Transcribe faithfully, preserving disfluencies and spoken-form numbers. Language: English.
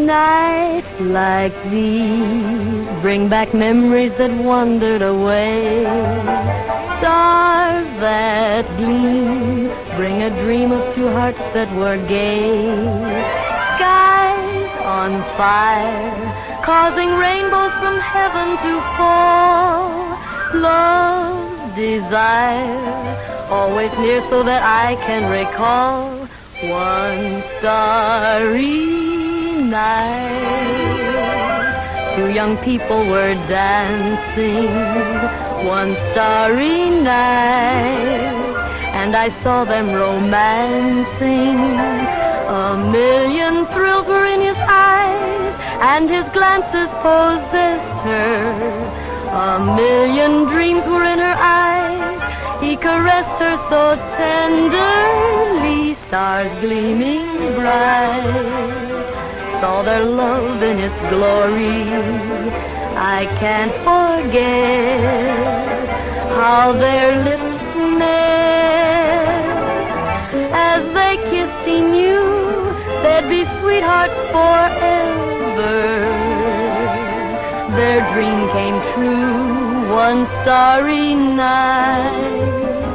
Nights like these bring back memories that wandered away. Stars that gleam bring a dream of two hearts that were gay. Skies on fire, causing rainbows from heaven to fall. Love's desire, always near so that I can recall one starry night. Two young people were dancing one starry night, and I saw them romancing. A million thrills were in his eyes, and his glances possessed her. A million dreams were in her eyes. He caressed her so tenderly, stars gleaming bright, saw their love in its glory. I can't forget how their lips met. As they kissed, he knew they'd be sweethearts forever. Their dream came true one starry night.